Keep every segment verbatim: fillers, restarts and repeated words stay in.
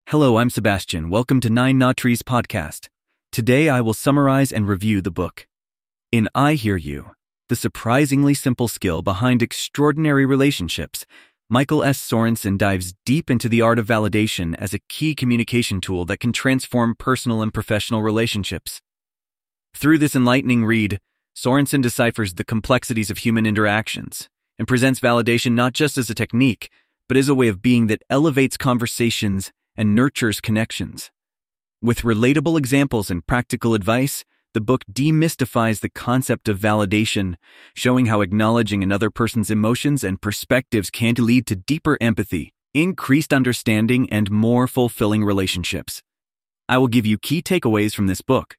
Hello, I'm Sebastian. Welcome to Nine Knot Trees podcast. Today I will summarize and review the book. In I Hear You, the surprisingly simple skill behind extraordinary relationships, Michael S. Sorensen dives deep into the art of validation as a key communication tool that can transform personal and professional relationships. Through this enlightening read, Sorensen deciphers the complexities of human interactions and presents validation not just as a technique, but as a way of being that elevates conversations and nurtures connections. With relatable examples and practical advice, the book demystifies the concept of validation, showing how acknowledging another person's emotions and perspectives can lead to deeper empathy, increased understanding, and more fulfilling relationships. I will give you key takeaways from this book.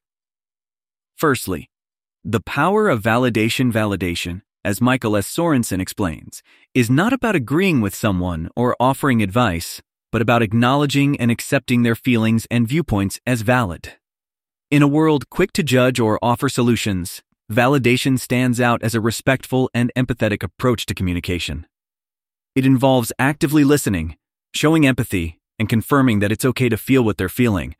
Firstly, the power of validation validation, as Michael S. Sorensen explains, is not about agreeing with someone or offering advice, but about acknowledging and accepting their feelings and viewpoints as valid. In a world quick to judge or offer solutions, validation stands out as a respectful and empathetic approach to communication. It involves actively listening, showing empathy, and confirming that it's okay to feel what they're feeling.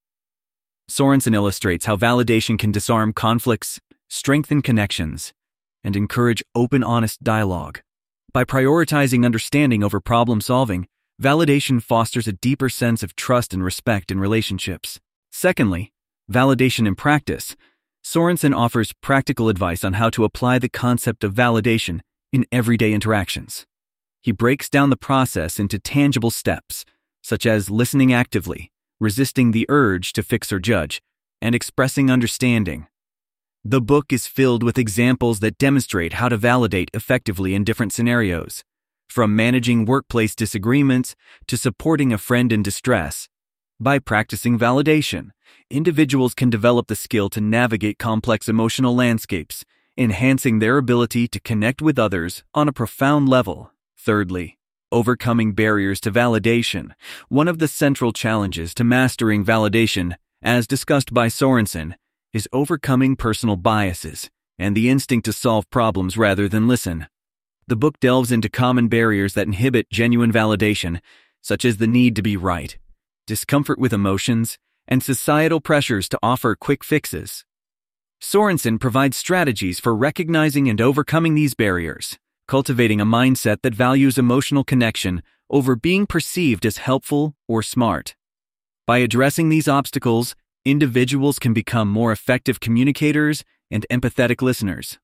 Sorensen illustrates how validation can disarm conflicts, strengthen connections, and encourage open, honest dialogue. By prioritizing understanding over problem solving, validation fosters a deeper sense of trust and respect in relationships. Secondly, validation in practice. Sorensen offers practical advice on how to apply the concept of validation in everyday interactions. He breaks down the process into tangible steps, such as listening actively, resisting the urge to fix or judge, and expressing understanding. The book is filled with examples that demonstrate how to validate effectively in different scenarios, from managing workplace disagreements to supporting a friend in distress. By practicing validation, individuals can develop the skill to navigate complex emotional landscapes, enhancing their ability to connect with others on a profound level. Thirdly, overcoming barriers to validation. One of the central challenges to mastering validation, as discussed by Sorensen, is overcoming personal biases and the instinct to solve problems rather than listen. The book delves into common barriers that inhibit genuine validation, such as the need to be right, discomfort with emotions, and societal pressures to offer quick fixes. Sorensen provides strategies for recognizing and overcoming these barriers, cultivating a mindset that values emotional connection over being perceived as helpful or smart. By addressing these obstacles, individuals can become more effective communicators and empathetic listeners.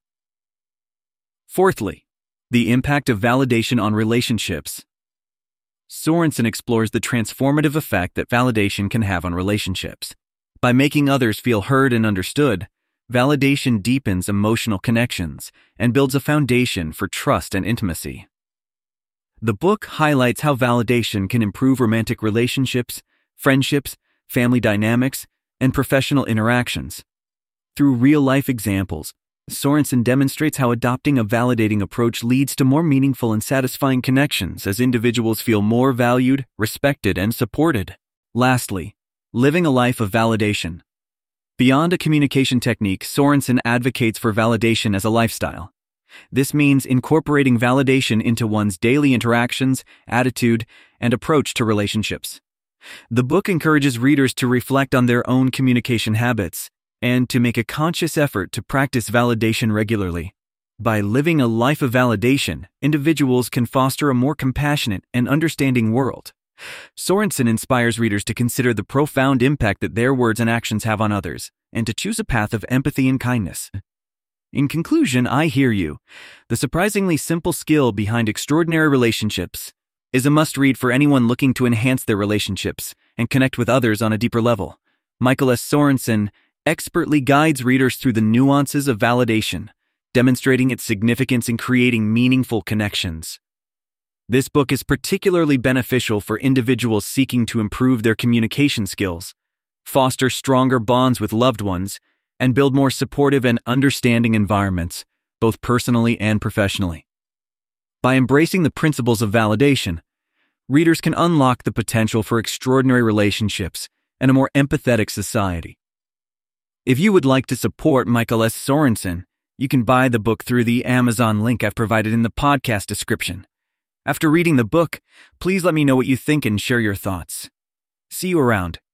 Fourthly, the impact of validation on relationships. Sorensen explores the transformative effect that validation can have on relationships. By making others feel heard and understood, validation deepens emotional connections and builds a foundation for trust and intimacy. The book highlights how validation can improve romantic relationships, friendships, family dynamics, and professional interactions. Through real-life examples, Sorensen demonstrates how adopting a validating approach leads to more meaningful and satisfying connections as individuals feel more valued, respected, and supported. Lastly, living a life of validation. Beyond a communication technique, Sorensen advocates for validation as a lifestyle. This means incorporating validation into one's daily interactions, attitude, and approach to relationships. The book encourages readers to reflect on their own communication habits and to make a conscious effort to practice validation regularly. By living a life of validation, individuals can foster a more compassionate and understanding world. Sorensen inspires readers to consider the profound impact that their words and actions have on others, and to choose a path of empathy and kindness. In conclusion, I Hear You, the surprisingly simple skill behind extraordinary relationships, is a must-read for anyone looking to enhance their relationships and connect with others on a deeper level. Michael S. Sorensen expertly guides readers through the nuances of validation, demonstrating its significance in creating meaningful connections. This book is particularly beneficial for individuals seeking to improve their communication skills, foster stronger bonds with loved ones, and build more supportive and understanding environments, both personally and professionally. By embracing the principles of validation, readers can unlock the potential for extraordinary relationships and a more empathetic society. If you would like to support Michael S. Sorensen, you can buy the book through the Amazon link I've provided in the podcast description. After reading the book, please let me know what you think and share your thoughts. See you around.